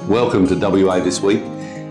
Welcome to WA This Week.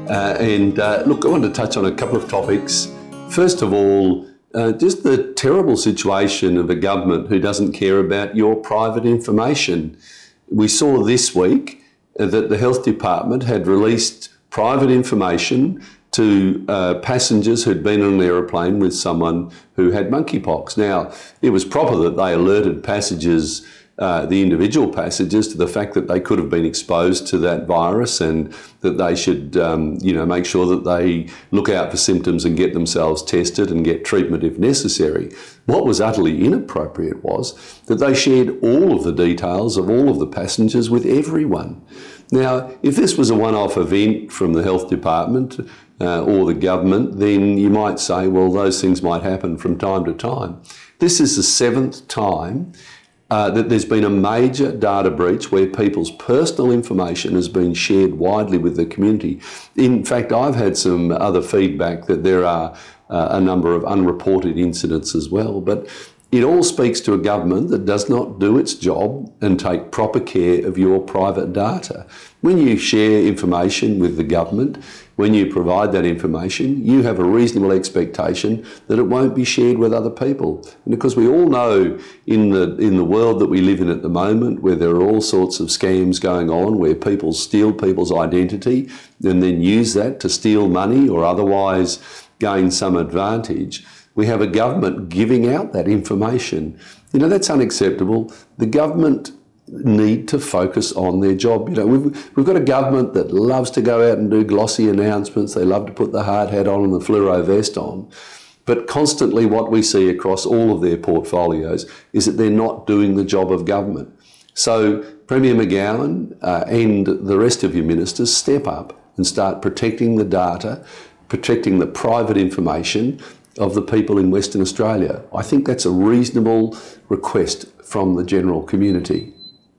Look, I want to touch on a couple of topics. First of all, just the terrible situation of a government who doesn't care about your private information. We saw this week that the Health Department had released private information to passengers who'd been on an aeroplane with someone who had monkeypox. Now, it was proper that they alerted passengers, the individual passengers, to the fact that they could have been exposed to that virus and that they should, make sure that they look out for symptoms and get themselves tested and get treatment if necessary. What was utterly inappropriate was that they shared all of the details of all of the passengers with everyone. Now, if this was a one-off event from the Health Department or the government, then you might say, well, those things might happen from time to time. This is the 7th time that there's been a major data breach where people's personal information has been shared widely with the community. In fact, I've had some other feedback that there are a number of unreported incidents as well, but it all speaks to a government that does not do its job and take proper care of your private data. When you share information with the government, when you provide that information, you have a reasonable expectation that it won't be shared with other people. And because we all know in the world that we live in at the moment, where there are all sorts of scams going on, where people steal people's identity and then use that to steal money or otherwise gain some advantage, we have a government giving out that information. You know, that's unacceptable. The government need to focus on their job. You know, we've got a government that loves to go out and do glossy announcements. They love to put the hard hat on and the fluoro vest on. But constantly what we see across all of their portfolios is that they're not doing the job of government. So Premier McGowan and the rest of your ministers step up and start protecting the data, protecting the private information of the people in Western Australia. I think that's a reasonable request from the general community.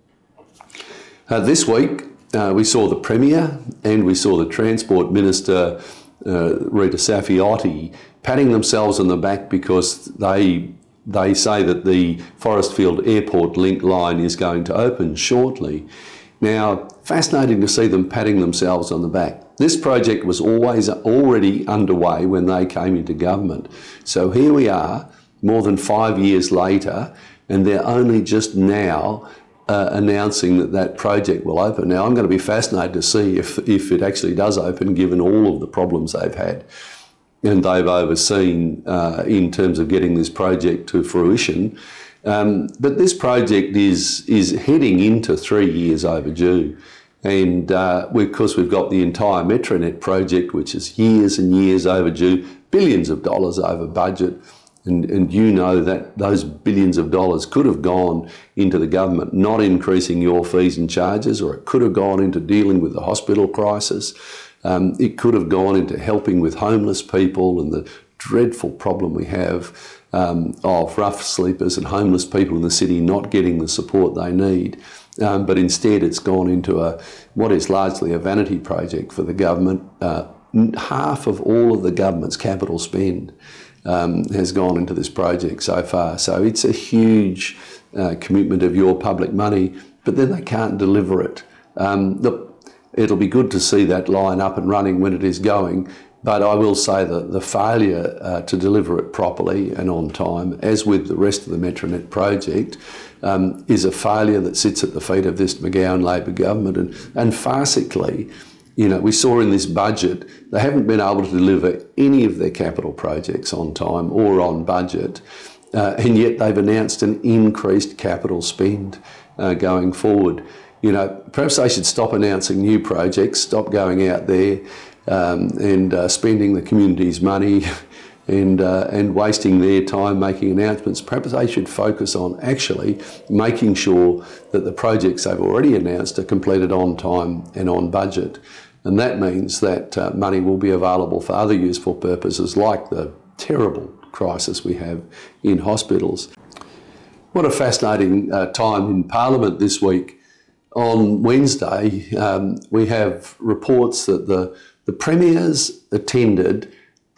This week, we saw the Premier and we saw the Transport Minister, Rita Saffioti, patting themselves on the back because they say that the Forestfield Airport Link line is going to open shortly. Now, fascinating to see them patting themselves on the back. This project was already underway when they came into government. So here we are, more than 5 years later, and they're only just now announcing that that project will open. Now, I'm going to be fascinated to see if it actually does open, given all of the problems they've had and they've overseen in terms of getting this project to fruition. But this project is heading into 3 years overdue. And of course, we've got the entire Metronet project, which is years and years overdue, billions of dollars over budget. And you know that those billions of dollars could have gone into the government not increasing your fees and charges, or it could have gone into dealing with the hospital crisis. It could have gone into helping with homeless people and the dreadful problem we have of rough sleepers and homeless people in the city not getting the support they need. But instead it's gone into what is largely a vanity project for the government. Half of all of the government's capital spend has gone into this project so far. So it's a huge commitment of your public money, but then they can't deliver it. Look, it'll be good to see that line up and running when it is going, but I will say that the failure to deliver it properly and on time, as with the rest of the Metronet project, is a failure that sits at the feet of this McGowan Labor government. And farcically, you know, we saw in this budget, they haven't been able to deliver any of their capital projects on time or on budget, and yet they've announced an increased capital spend going forward. You know, perhaps they should stop announcing new projects, stop going out there and spending the community's money and wasting their time making announcements. Perhaps they should focus on actually making sure that the projects they've already announced are completed on time and on budget. And that means that money will be available for other useful purposes, like the terrible crisis we have in hospitals. What a fascinating time in Parliament this week. On Wednesday, we have reports that the Premiers attended,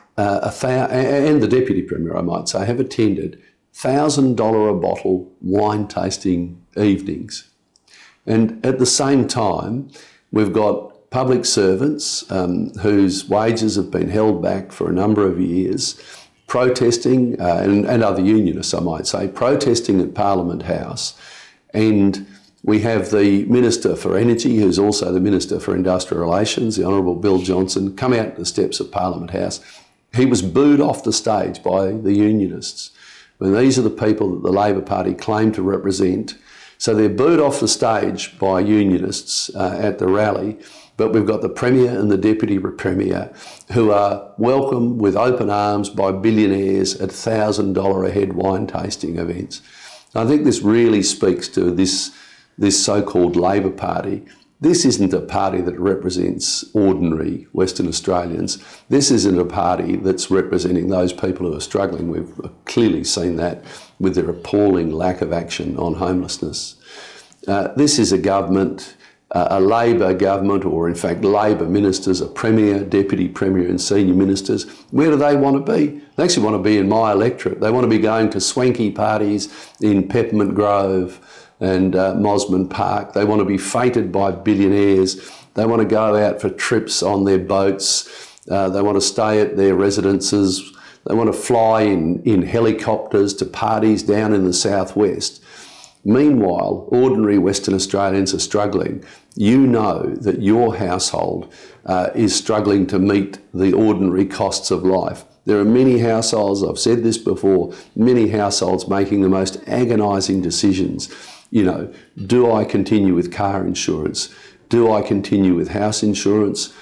and the Deputy Premier, I might say, have attended $1,000 a bottle wine tasting evenings. And at the same time, we've got public servants whose wages have been held back for a number of years, protesting, and other unionists, I might say, protesting at Parliament House. And we have the Minister for Energy, who's also the Minister for Industrial Relations, the Honourable Bill Johnson, come out to the steps of Parliament House. He was booed off the stage by the unionists. And these are the people that the Labor Party claim to represent. So they're booed off the stage by unionists at the rally, but we've got the Premier and the Deputy Premier who are welcomed with open arms by billionaires at $1,000 a head wine tasting events. I think this really speaks to this so-called Labor Party. This isn't a party that represents ordinary Western Australians. This isn't a party that's representing those people who are struggling. We've clearly seen that with their appalling lack of action on homelessness. This is a government, a Labor government, or in fact Labor ministers, a Premier, Deputy Premier and senior ministers. Where do they want to be? They actually want to be in my electorate. They want to be going to swanky parties in Peppermint Grove and Mosman Park. They want to be feted by billionaires. They want to go out for trips on their boats. They want to stay at their residences. They want to fly in helicopters to parties down in the southwest. Meanwhile, ordinary Western Australians are struggling. You know that your household is struggling to meet the ordinary costs of life. There are many households, I've said this before, many households making the most agonising decisions. You know, do I continue with car insurance? Do I continue with house insurance?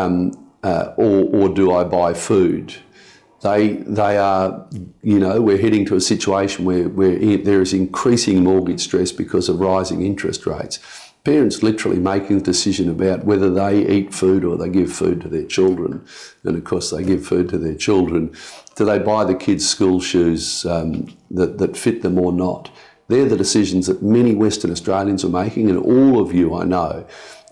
Or do I buy food? They are, you know, we're heading to a situation where there is increasing mortgage stress because of rising interest rates. Parents literally making the decision about whether they eat food or they give food to their children. And of course they give food to their children. Do they buy the kids school shoes that fit them or not? They're the decisions that many Western Australians are making, and all of you, I know,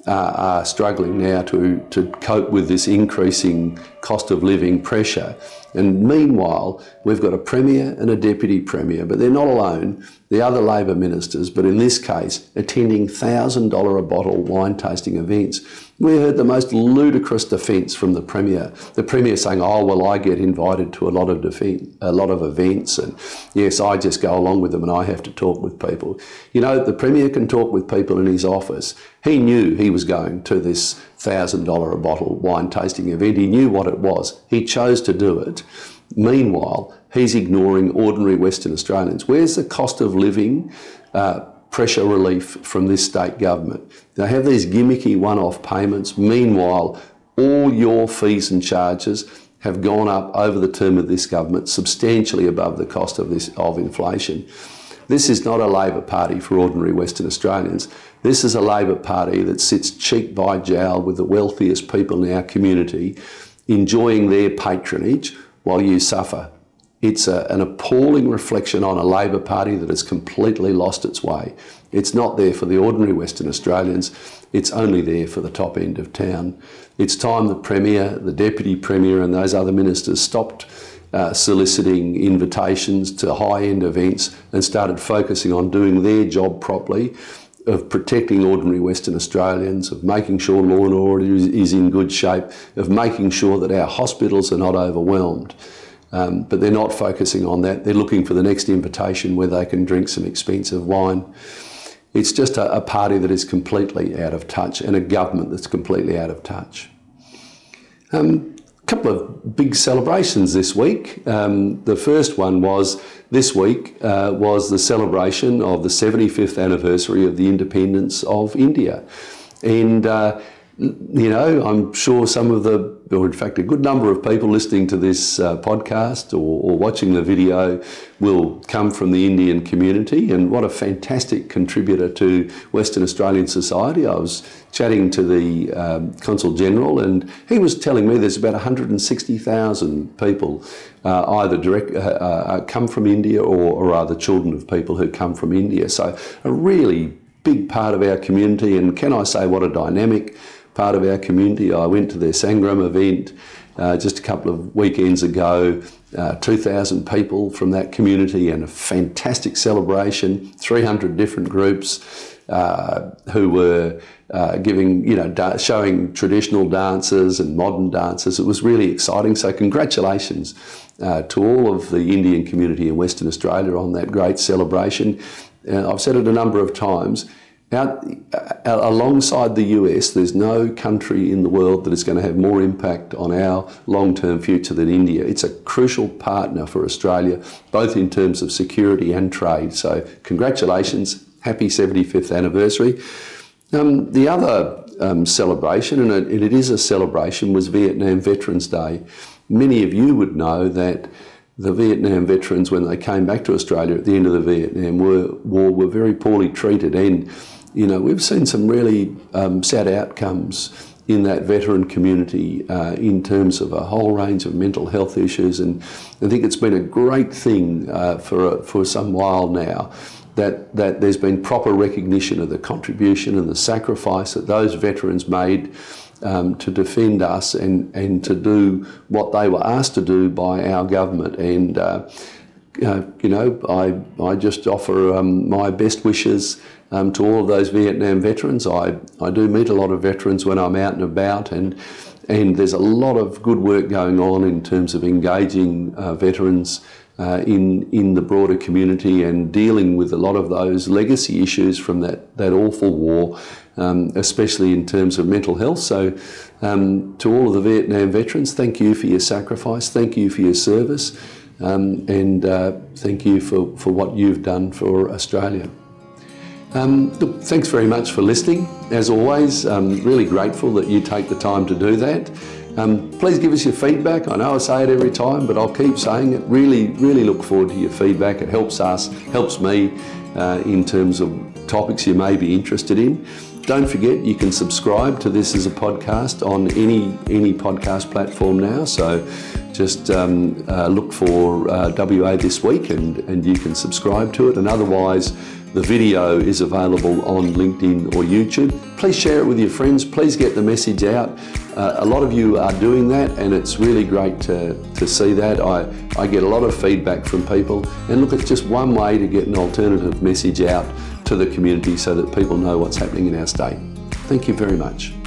are struggling now to cope with this increasing cost of living pressure. And meanwhile, we've got a Premier and a Deputy Premier, but they're not alone. The other Labor ministers, but in this case, attending $1,000 a bottle wine tasting events. We heard the most ludicrous defence from the Premier. The Premier saying, oh, well, I get invited to a lot of events, and yes, I just go along with them and I have to talk with people. You know, the Premier can talk with people in his office. He knew he was going to this $1,000 a bottle wine tasting event. He knew what it was. He chose to do it. Meanwhile, he's ignoring ordinary Western Australians. Where's the cost of living pressure relief from this state government? They have these gimmicky one-off payments. Meanwhile, all your fees and charges have gone up over the term of this government, substantially above the cost of inflation. This is not a Labor Party for ordinary Western Australians. This is a Labor Party that sits cheek by jowl with the wealthiest people in our community, enjoying their patronage while you suffer. It's an appalling reflection on a Labor Party that has completely lost its way. It's not there for the ordinary Western Australians. It's only there for the top end of town. It's time the Premier, the Deputy Premier and those other ministers stopped soliciting invitations to high-end events and started focusing on doing their job properly, of protecting ordinary Western Australians, of making sure law and order is in good shape, of making sure that our hospitals are not overwhelmed. But they're not focusing on that. They're looking for the next invitation where they can drink some expensive wine. It's just a party that is completely out of touch, and a government that's completely out of touch. Couple of big celebrations this week. The first one was this week was the celebration of the 75th anniversary of the independence of India. And you know, I'm sure some of or in fact a good number of people listening to this podcast or watching the video will come from the Indian community, and what a fantastic contributor to Western Australian society. I was chatting to the Consul General and he was telling me there's about 160,000 people either come from India or are the children of people who come from India. So a really big part of our community, and can I say what a dynamic part of our community. I went to their Sangram event just a couple of weekends ago, 2,000 people from that community, and a fantastic celebration, 300 different groups. who were giving, showing traditional dances and modern dances. It was really exciting. So congratulations to all of the Indian community in Western Australia on that great celebration. I've said it a number of times. Alongside the US, there's no country in the world that is going to have more impact on our long-term future than India. It's a crucial partner for Australia, both in terms of security and trade. So congratulations, happy 75th anniversary. The other celebration, and it is a celebration, was Vietnam Veterans Day. Many of you would know that the Vietnam veterans, when they came back to Australia at the end of the Vietnam War, were very poorly treated. And we've seen some really sad outcomes in that veteran community in terms of a whole range of mental health issues. And I think it's been a great thing for some while now that there's been proper recognition of the contribution and the sacrifice that those veterans made to defend us and to do what they were asked to do by our government. And I just offer my best wishes to all of those Vietnam veterans. I do meet a lot of veterans when I'm out and about, and there's a lot of good work going on in terms of engaging veterans in the broader community and dealing with a lot of those legacy issues from that awful war, especially in terms of mental health. So to all of the Vietnam veterans, thank you for your sacrifice, thank you for your service, and thank you for what you've done for Australia. Look, thanks very much for listening. As always, I'm really grateful that you take the time to do that. Please give us your feedback. I know I say it every time, but I'll keep saying it. Really, really look forward to your feedback. It helps us, helps me in terms of topics you may be interested in. Don't forget, you can subscribe to this as a podcast on any podcast platform now. So just look for WA This Week and you can subscribe to it. And otherwise, the video is available on LinkedIn or YouTube. Please share it with your friends. Please get the message out. A lot of you are doing that, and it's really great to see that. I get a lot of feedback from people, and look, it's just one way to get an alternative message out to the community so that people know what's happening in our state. Thank you very much.